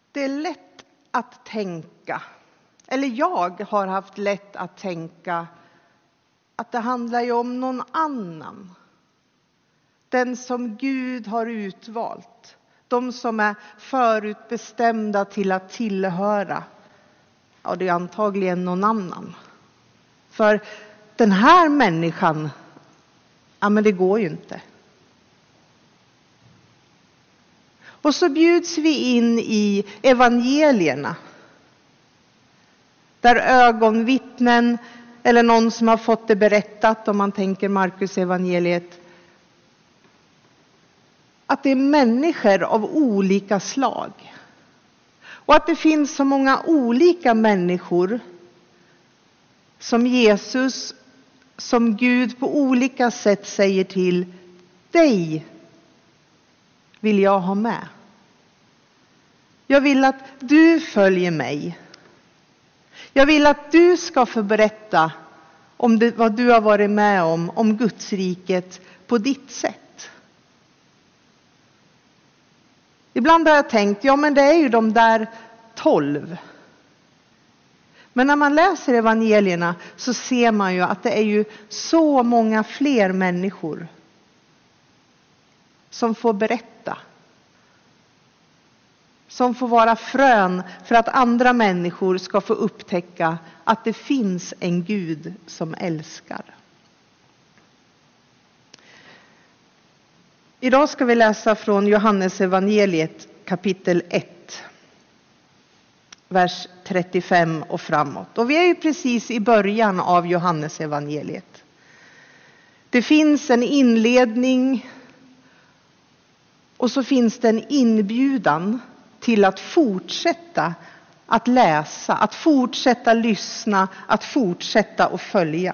Det är lätt att tänka, eller jag har haft lätt att tänka, att det handlar ju om någon annan. Den som Gud har utvalt. De som är förutbestämda till att tillhöra. Ja, det är antagligen någon annan. För den här människan, ja men det går ju inte. Och så bjuds vi in i evangelierna. Där ögonvittnen eller någon som har fått det berättat, om man tänker Markus evangeliet, att det är människor av olika slag. Och att det finns så många olika människor som Jesus, som Gud på olika sätt säger till: dig vill jag ha med. Jag vill att du följer mig. Jag vill att du ska få berätta om det, vad du har varit med om Guds riket på ditt sätt. Ibland har jag tänkt, ja men det är ju de där 12. Men när man läser evangelierna så ser man ju att det är ju så många fler människor som får berätta. Som får vara frön för att andra människor ska få upptäcka att det finns en Gud som älskar. Idag ska vi läsa från Johannes evangeliet kapitel 1. Vers 35 och framåt. Och vi är ju precis i början av Johannes evangeliet. Det finns en inledning och så finns det en inbjudan till att fortsätta att läsa, att fortsätta lyssna, att fortsätta att följa.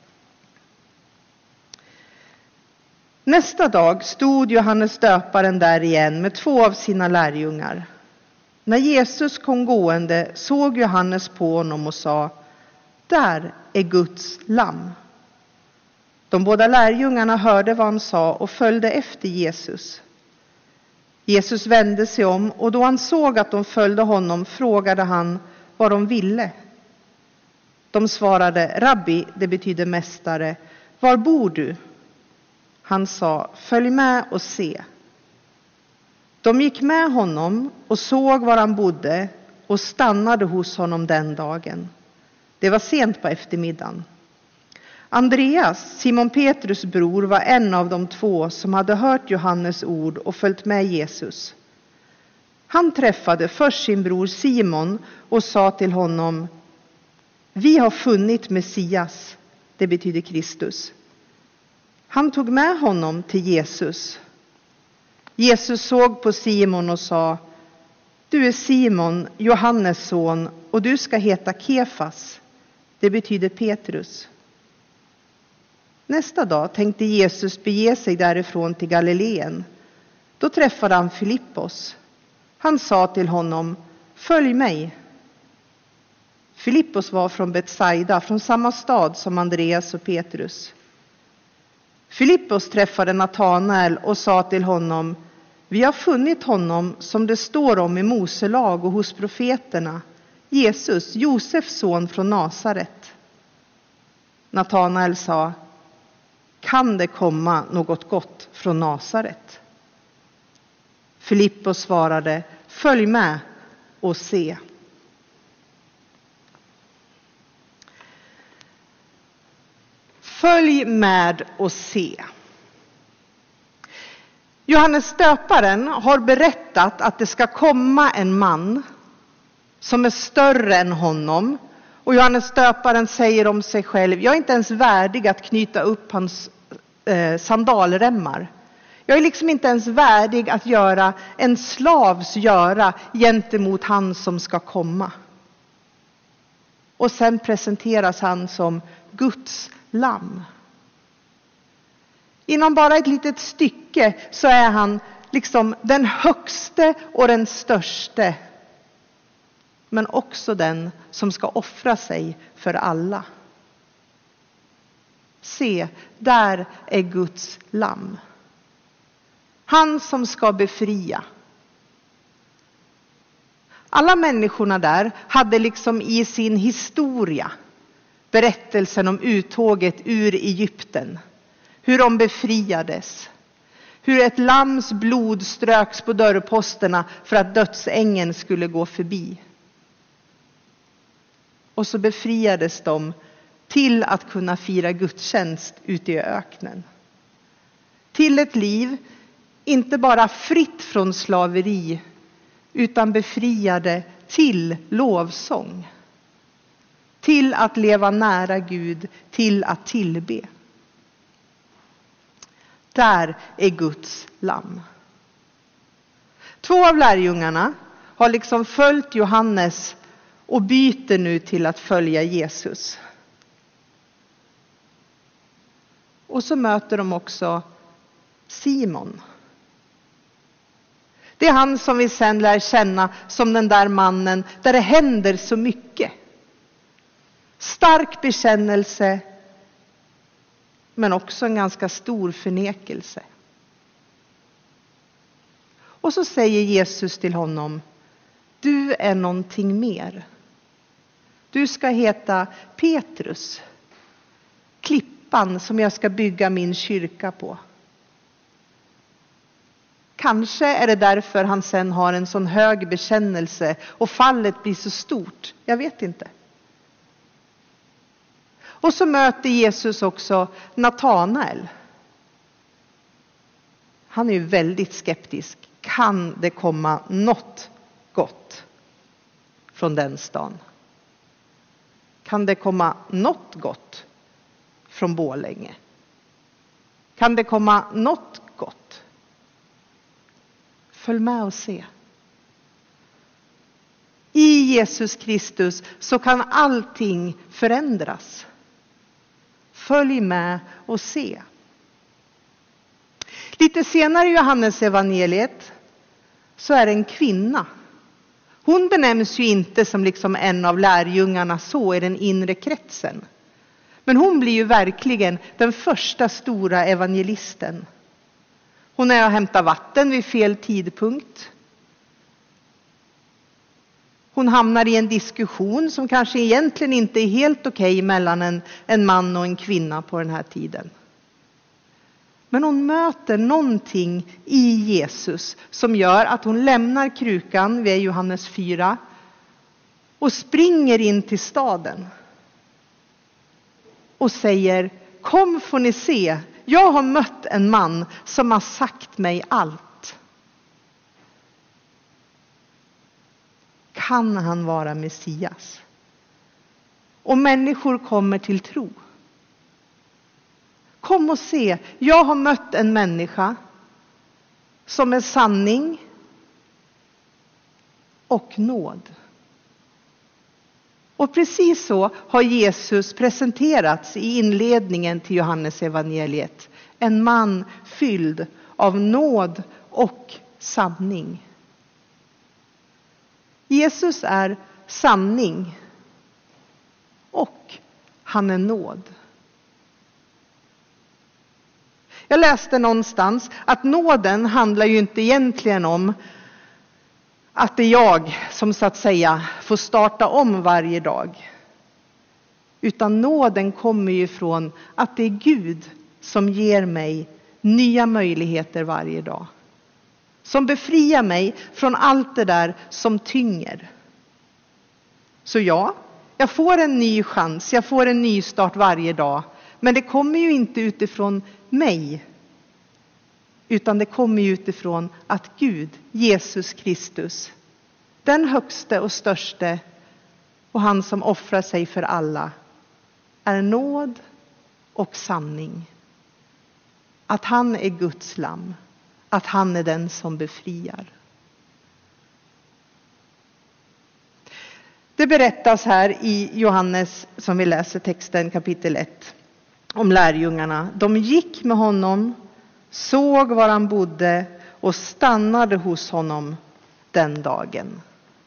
Nästa dag stod Johannes döparen där igen med 2 av sina lärjungar. När Jesus kom gående såg Johannes på honom och sa: där är Guds lamm. De båda lärjungarna hörde vad han sa och följde efter Jesus. Jesus vände sig om och då han såg att de följde honom frågade han vad de ville. De svarade: Rabbi, det betyder mästare, var bor du? Han sa: följ med och se. De gick med honom och såg var han bodde och stannade hos honom den dagen. Det var sent på eftermiddagen. Andreas, Simon Petrus bror, var en av de 2 som hade hört Johannes ord och följt med Jesus. Han träffade först sin bror Simon och sa till honom: vi har funnit Messias, det betyder Kristus. Han tog med honom till Jesus. Jesus såg på Simon och sa: du är Simon, Johannes son, och du ska heta Kefas, det betyder Petrus. Nästa dag tänkte Jesus bege sig därifrån till Galileen. Då träffade han Filippos. Han sa till honom: följ mig. Filippos var från Betsaida, från samma stad som Andreas och Petrus. Filippos träffade Natanael och sa till honom: vi har funnit honom som det står om i Moselag och hos profeterna, Jesus, Josefs son från Nasaret. Natanael sa: kan det komma något gott från Nasaret? Filippos svarade: följ med och se. Följ med och se. Johannes döparen har berättat att det ska komma en man som är större än honom. Och Johannes döparen säger om sig själv: jag är inte ens värdig att knyta upp hans sandalremmar. Jag är liksom inte ens värdig att göra en slavs göra gentemot han som ska komma. Och sen presenteras han som Guds lamm. Inom bara ett litet stycke så är han liksom den högste och den störste. Men också den som ska offra sig för alla. Se, där är Guds lamm. Han som ska befria. Alla människorna där hade liksom i sin historia berättelsen om uttåget ur Egypten. Hur de befriades. Hur ett lams blod ströks på dörrposterna för att dödsängeln skulle gå förbi. Och så befriades de till att kunna fira gudstjänst ute i öknen. Till ett liv inte bara fritt från slaveri utan befriade till lovsång. Till att leva nära Gud, till att tillbe. Där är Guds lamm. 2 av lärjungarna har liksom följt Johannes och byter nu till att följa Jesus. Och så möter de också Simon. Det är han som vi sen lär känna som den där mannen där det händer så mycket. Stark bekännelse, men också en ganska stor förnekelse. Och så säger Jesus till honom: du är någonting mer. Du ska heta Petrus, klippan som jag ska bygga min kyrka på. Kanske är det därför han sen har en sån hög bekännelse och fallet blir så stort. Jag vet inte. Och så möter Jesus också Natanael. Han är ju väldigt skeptisk. Kan det komma något gott från den stan? Kan det komma något gott från Borlänge? Kan det komma något gott? Följ med och se. I Jesus Kristus så kan allting förändras. Följ med och se. Lite senare i Johannes evangeliet så är det en kvinna. Hon benämns ju inte som liksom en av lärjungarna så i den inre kretsen. Men hon blir ju verkligen den första stora evangelisten. Hon är och hämtar vatten vid fel tidpunkt. Hon hamnar i en diskussion som kanske egentligen inte är helt okej mellan en man och en kvinna på den här tiden. Men hon möter någonting i Jesus som gör att hon lämnar krukan vid Johannes 4 och springer in till staden. Och säger: kom får ni se, jag har mött en man som har sagt mig allt. Kan han vara Messias? Och människor kommer till tro. Kom och se, jag har mött en människa som är sanning och nåd. Och precis så har Jesus presenterats i inledningen till Johannes evangeliet. En man fylld av nåd och sanning. Jesus är sanning och han är nåd. Jag läste någonstans att nåden handlar ju inte egentligen om att det är jag som så att säga får starta om varje dag. Utan nåden kommer ju från att det är Gud som ger mig nya möjligheter varje dag. Som befriar mig från allt det där som tynger. Så ja, jag får en ny chans, jag får en ny start varje dag. Men det kommer ju inte utifrån mig. Utan det kommer ju utifrån att Gud, Jesus Kristus, den högste och störste och han som offrar sig för alla, är nåd och sanning. Att han är Guds lamm, att han är den som befriar. Det berättas här i Johannes, som vi läser texten kapitel 1, om lärjungarna. De gick med honom, såg var han bodde och stannade hos honom den dagen.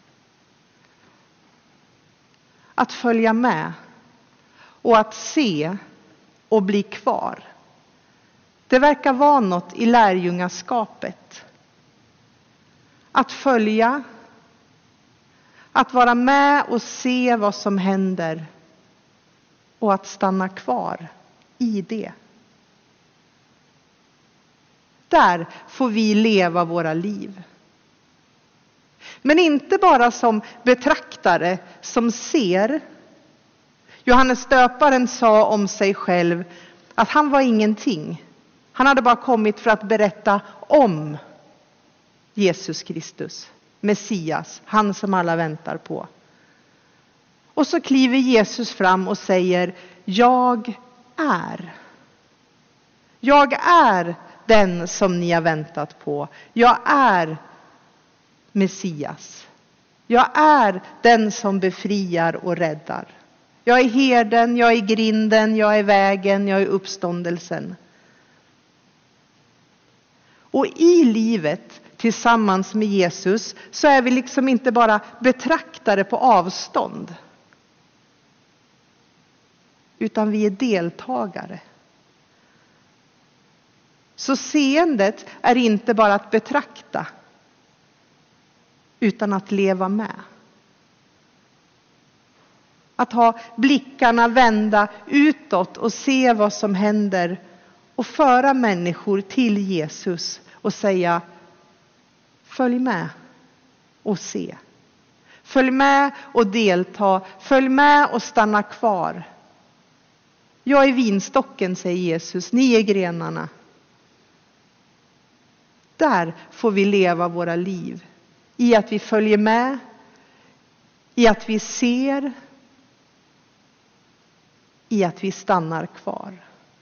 Att följa med och att se och bli kvar. Det verkar vara något i lärjungaskapet. Att följa, Att vara med och se vad som händer. Och att stanna kvar i det. Där får vi leva våra liv. Men inte bara som betraktare som ser. Johannes döparen sa om sig själv att han var ingenting. Han hade bara kommit för att berätta om Jesus Kristus, Messias, han som alla väntar på. Och så kliver Jesus fram och säger: jag är. Jag är den som ni har väntat på. Jag är Messias. Jag är den som befriar och räddar. Jag är herden, jag är grinden, jag är vägen, jag är uppståndelsen. Och i livet tillsammans med Jesus så är vi liksom inte bara betraktare på avstånd. Utan vi är deltagare. Så seendet är inte bara att betrakta. Utan att leva med. Att ha blickarna vända utåt och se vad som händer. Och föra människor till Jesus och säga: följ med och se. Följ med och delta. Följ med och stanna kvar. Jag är vinstocken, säger Jesus. Ni är grenarna. Där får vi leva våra liv. I att vi följer med. I att vi ser. I att vi stannar kvar.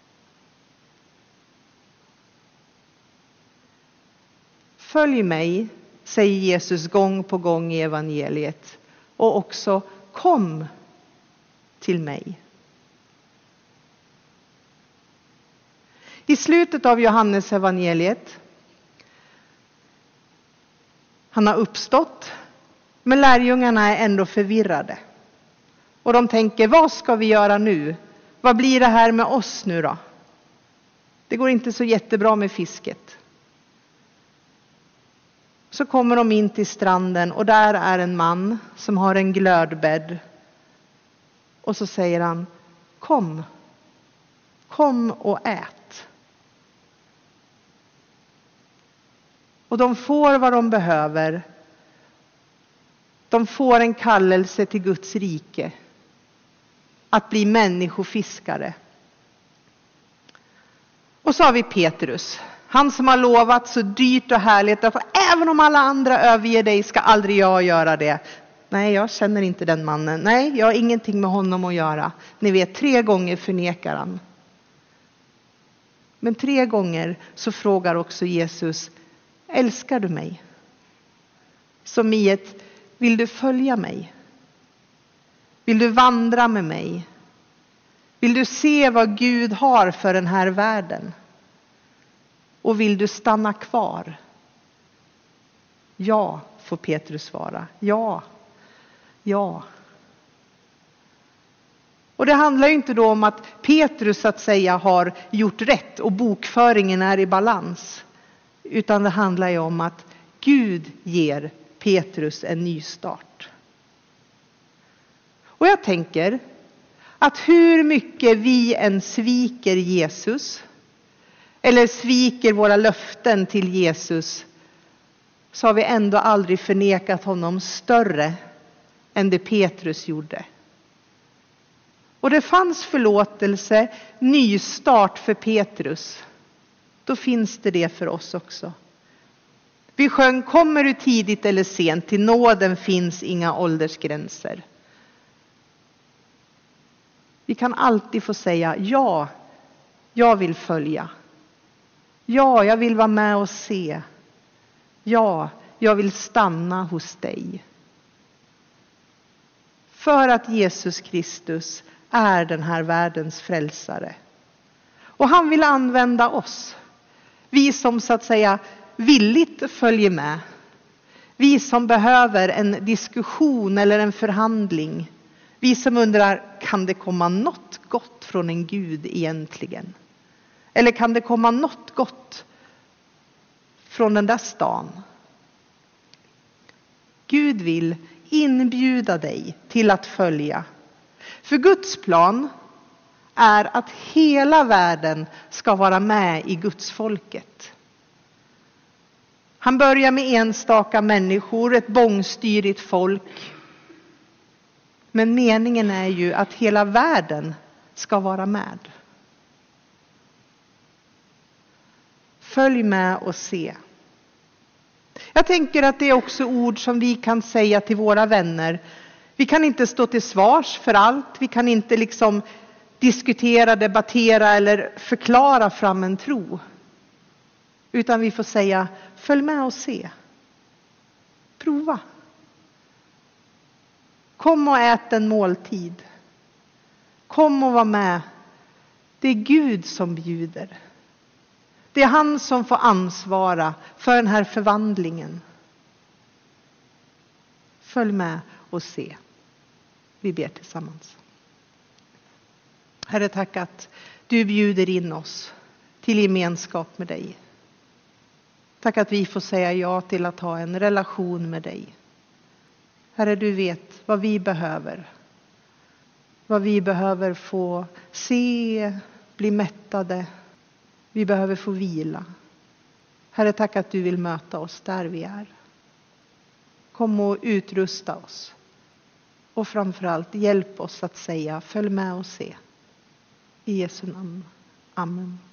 Följ mig, säger Jesus gång på gång i evangeliet. Och också kom till mig. I slutet av Johannes evangeliet. Han har uppstått. Men lärjungarna är ändå förvirrade. Och de tänker: vad ska vi göra nu? Vad blir det här med oss nu då? Det går inte så jättebra med fisket. Så kommer de in till stranden och där är en man som har en glödbädd. Och så säger han: kom. Kom och ät. Och de får vad de behöver. De får en kallelse till Guds rike. Att bli människofiskare. Och så har vi Petrus. Han som har lovat så dyrt och härligt. Att även om alla andra överger dig ska aldrig jag göra det. Nej, jag känner inte den mannen. Nej, jag har ingenting med honom att göra. Ni vet, 3 gånger förnekar han. Men 3 gånger så frågar också Jesus: älskar du mig? Som i ett: vill du följa mig? Vill du vandra med mig? Vill du se vad Gud har för den här världen? Och vill du stanna kvar? Ja, får Petrus svara. Ja. Ja. Och det handlar ju inte då om att Petrus att säga har gjort rätt och bokföringen är i balans. Utan det handlar ju om att Gud ger Petrus en ny start. Och jag tänker att hur mycket vi än sviker Jesus eller sviker våra löften till Jesus, så har vi ändå aldrig förnekat honom större än det Petrus gjorde. Och det fanns förlåtelse, nystart för Petrus. Då finns det för oss också. Vi sjöng: kommer du tidigt eller sent, till nåden finns inga åldersgränser. Vi kan alltid få säga: ja, jag vill följa. Ja, jag vill vara med och se. Ja, jag vill stanna hos dig. För att Jesus Kristus är den här världens frälsare. Och han vill använda oss. Vi som så att säga villigt följer med. Vi som behöver en diskussion eller en förhandling. Vi som undrar: kan det komma något gott från en Gud egentligen? Eller kan det komma något gott från den där stan? Gud vill inbjuda dig till att följa. För Guds plan är att hela världen ska vara med i Guds folket. Han börjar med enstaka människor, ett bångstyrigt folk. Men meningen är ju att hela världen ska vara med. Följ med och se. Jag tänker att det är också ord som vi kan säga till våra vänner. Vi kan inte stå till svars för allt. Vi kan inte diskutera, debattera eller förklara fram en tro. Utan vi får säga, följ med och se. Prova. Kom och ät en måltid. Kom och var med. Det är Gud som bjuder. Det är han som får ansvara för den här förvandlingen. Följ med och se. Vi ber tillsammans. Herre, tack att du bjuder in oss till gemenskap med dig. Tack att vi får säga ja till att ha en relation med dig. Herre, du vet vad vi behöver. Vad vi behöver få se, bli mättade. Vi behöver få vila. Herre, tack att du vill möta oss där vi är. Kom och utrusta oss. Och framförallt hjälp oss att säga, följ med och se. I Jesu namn. Amen.